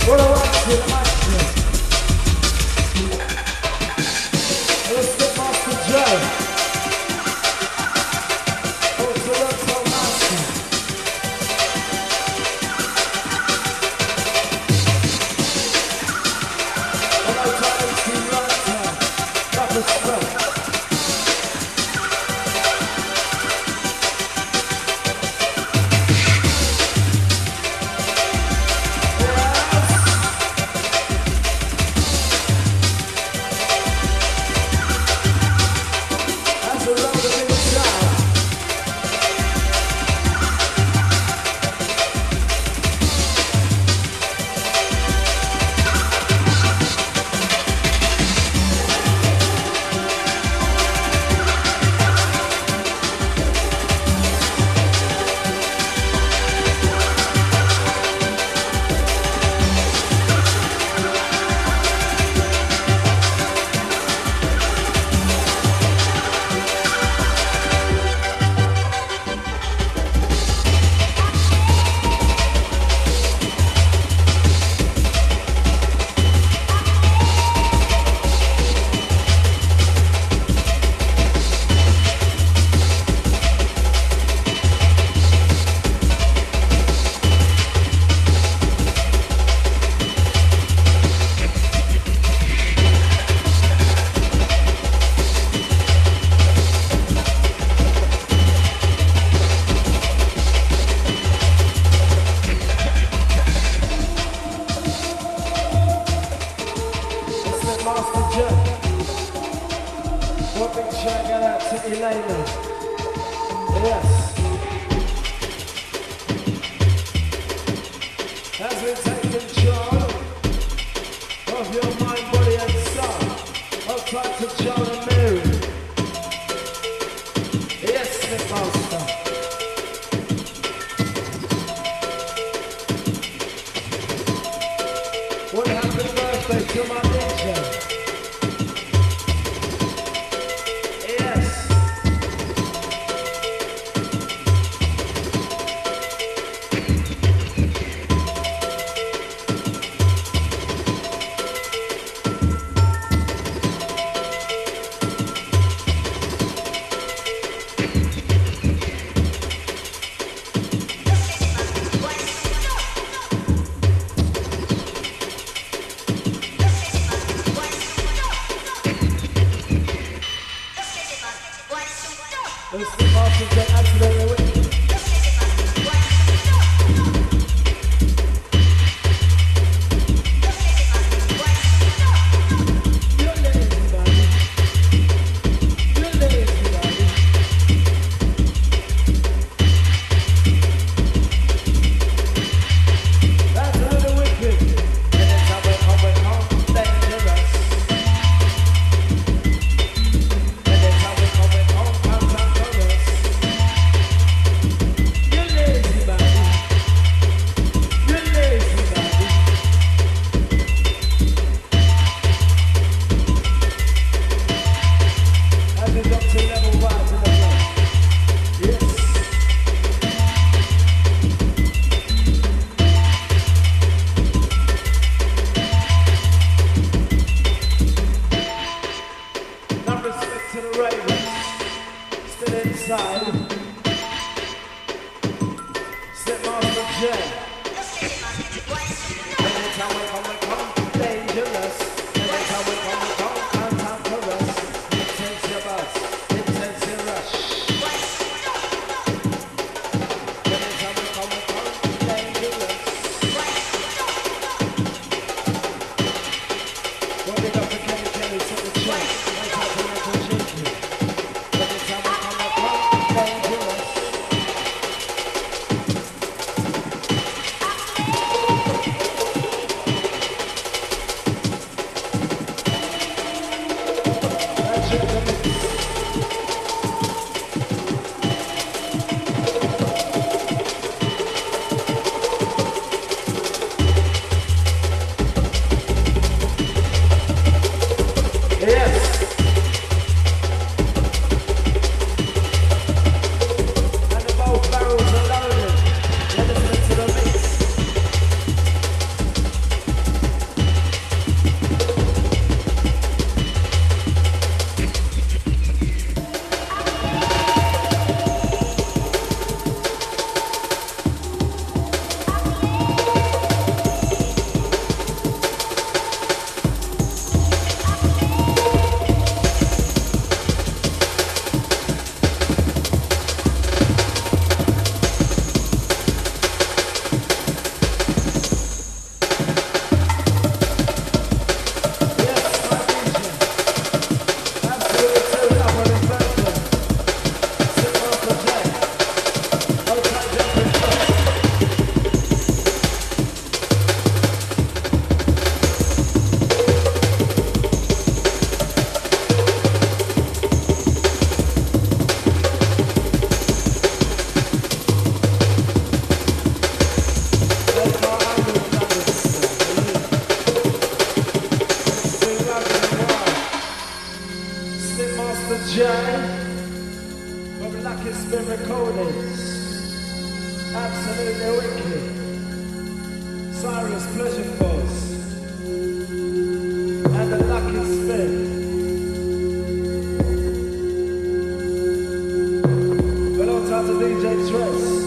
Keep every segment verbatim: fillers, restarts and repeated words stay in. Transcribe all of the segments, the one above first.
What I want to the master. Let's get Master Joe. Oh, it's the Roto Master. Hello, time to right time. Proper stuff. Cody. Absolutely wicked. Cyrus Pleasure Force. And the Lucky Spin. Hello, out to D J Tress.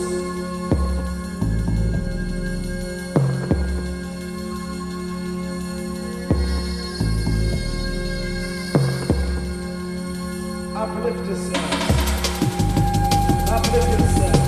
Uplift yourselves. Uplift yourselves.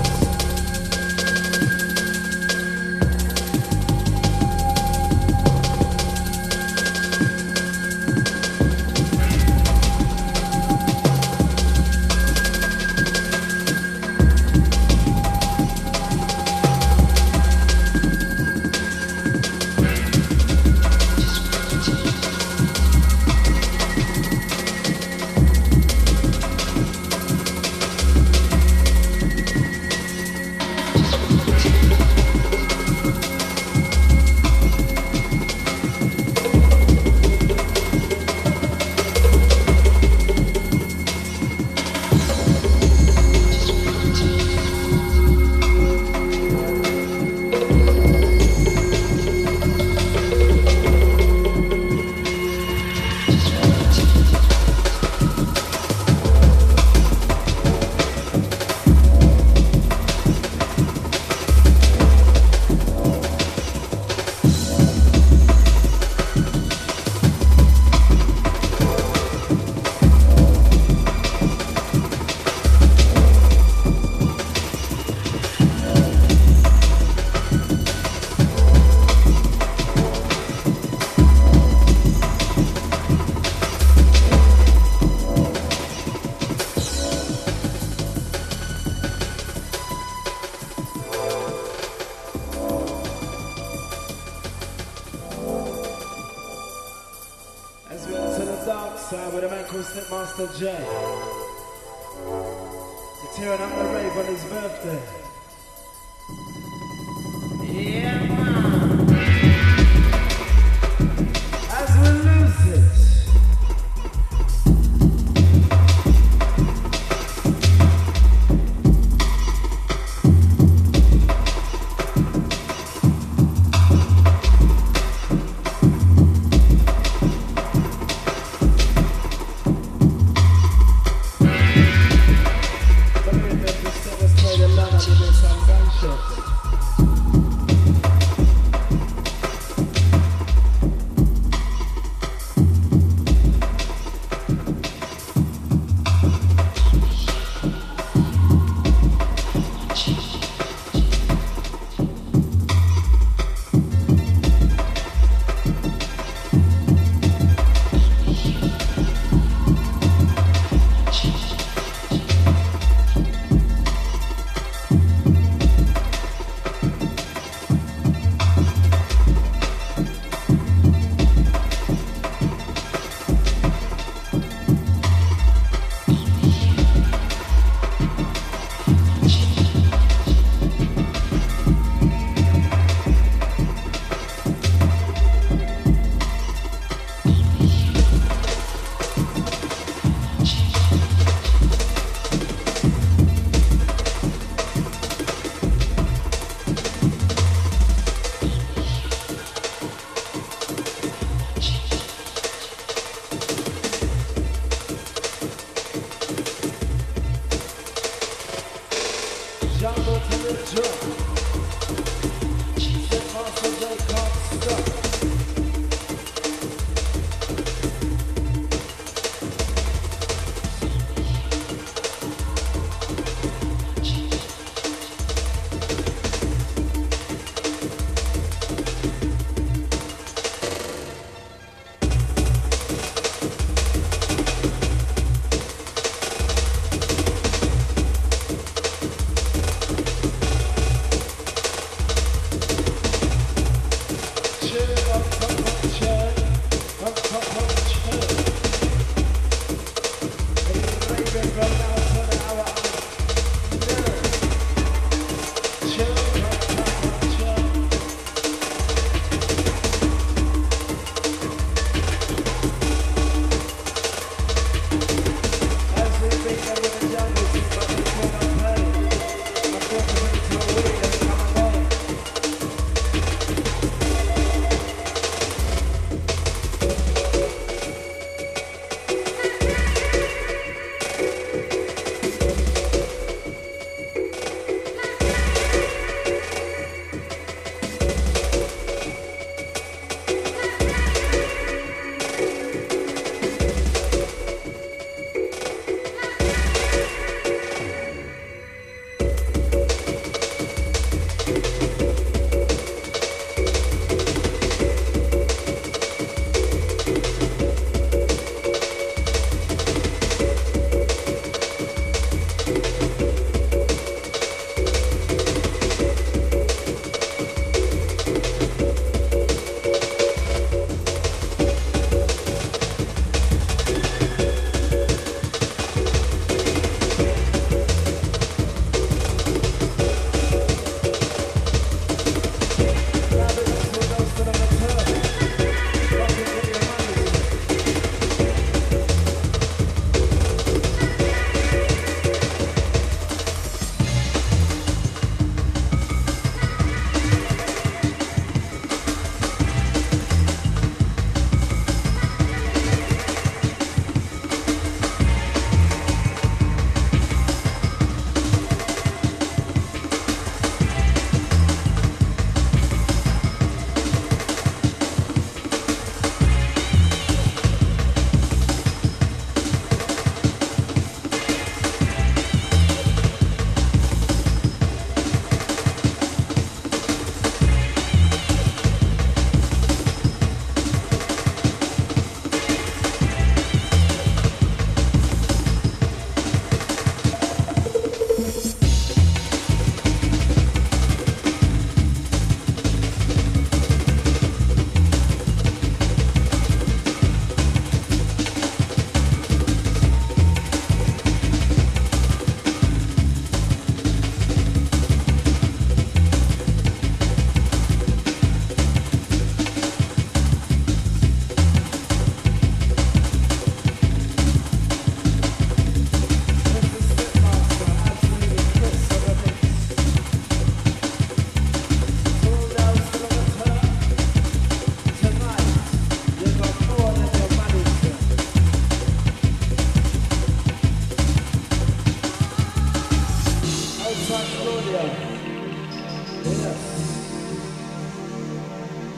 With a man called Stepmaster J. He's tearing up the rave on his birthday. Yeah, man. As we lose it. Let's play the line, I'll give you some gunshots.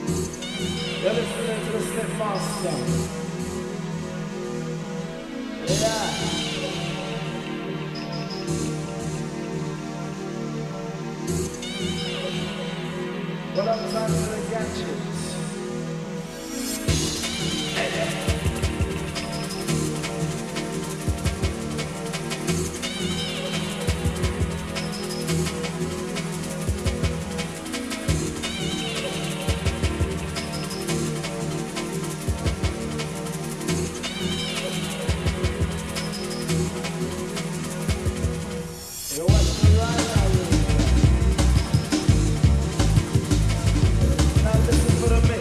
You're listening to the Step Master. Yeah. What up, time to the gadgets? You watch me right now, you. Now listen for the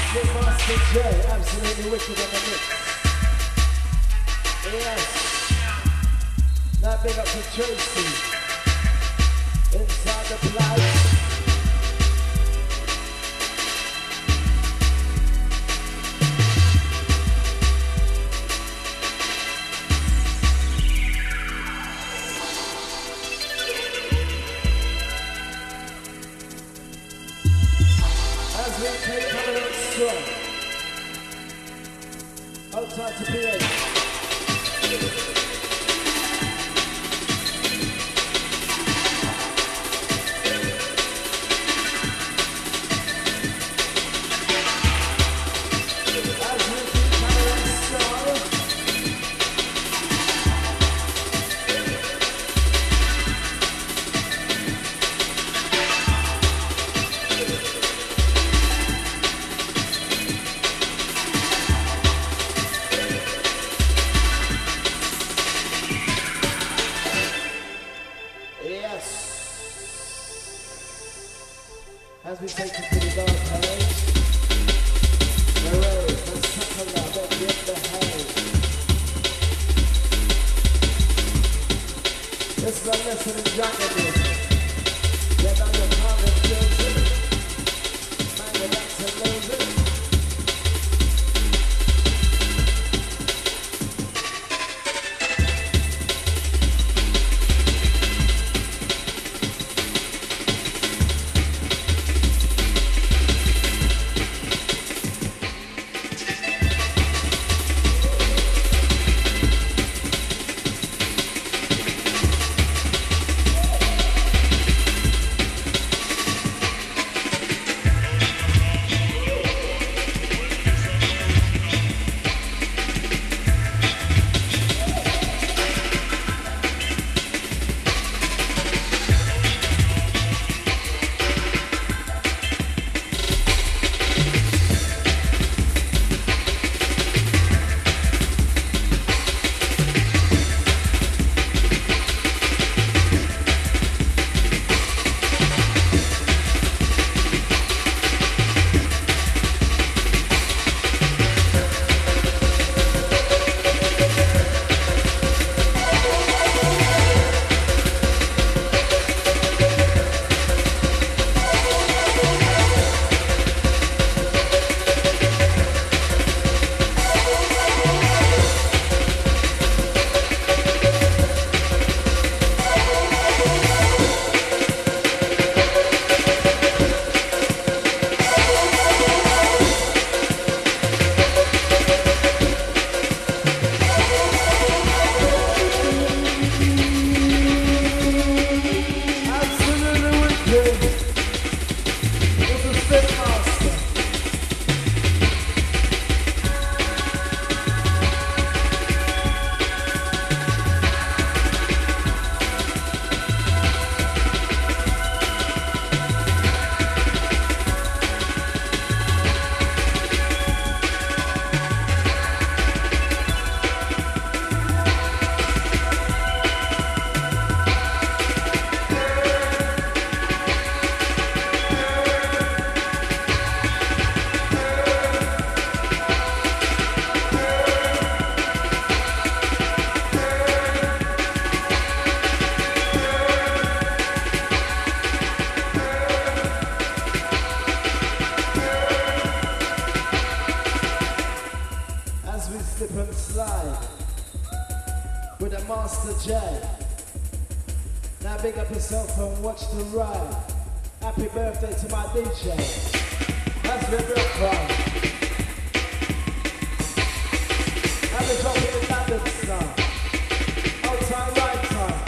With Master J, absolutely wicked on the mix. Yes. Now big up to Tracy. Inside the place. As we take coming up strong. Outside to P A. As we take it to the dark page, we're ready for something that will get the hay. This is a lesson in jungle music. Get on your car and feels it. Man, you got to lose it. Slip and slide with a Master J. Now big up yourself and watch the ride. Happy birthday to my D J. That's the real fun. Now we're dropping the ballads now. Old time, right time.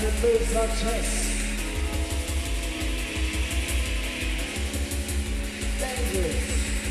it moves our chest. Dangerous.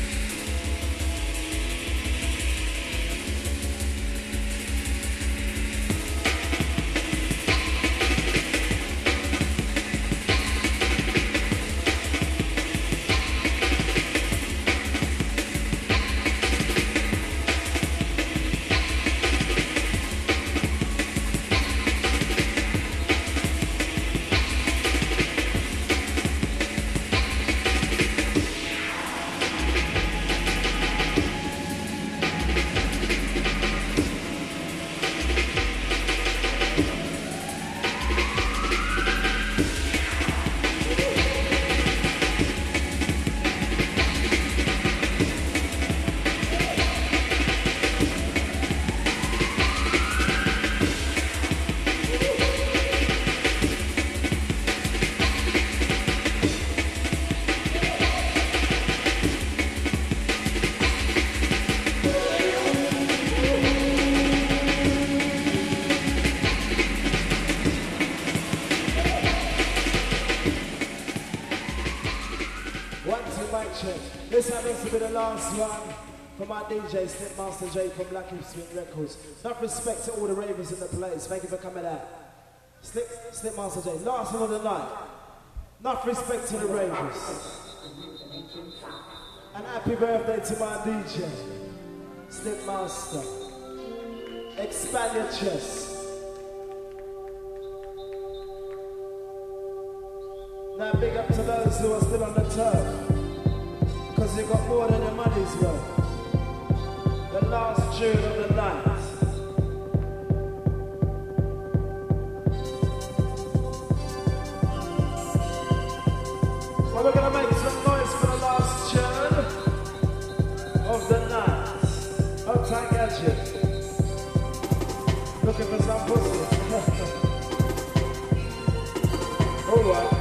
This happens to be the last one for my D J, Slipmaster J from Black Hip Swing Records. Enough respect to all the ravers in the place. Thank you for coming out. Slip, Slipmaster J, last one of the night. Enough respect to the ravers. And happy birthday to my D J, Slipmaster. Expand your chest. Now big up to those who are still on the turf. Because you got more than your money's worth. The last tune of the night. Well, we're gonna make some noise for the last tune of the night. Uptight Gadget. Looking for some pussy. Alright.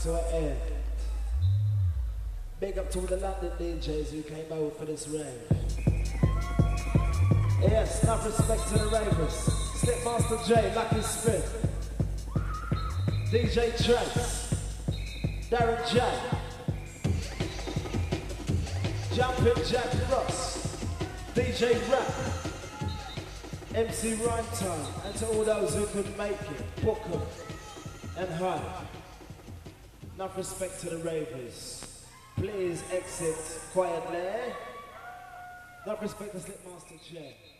to an end. Big up to all the London D Js who came over for this rave. Yes, enough respect to the ravers. Slipmaster J, Lucky Spin, D J Trace, Darren J, Jumpin' Jack Ross, D J Rap, M C Rhyme Time, and to all those who could make it, book them and hide. Enough respect to the ravers. Please exit quietly. Enough respect to Slipmaster J.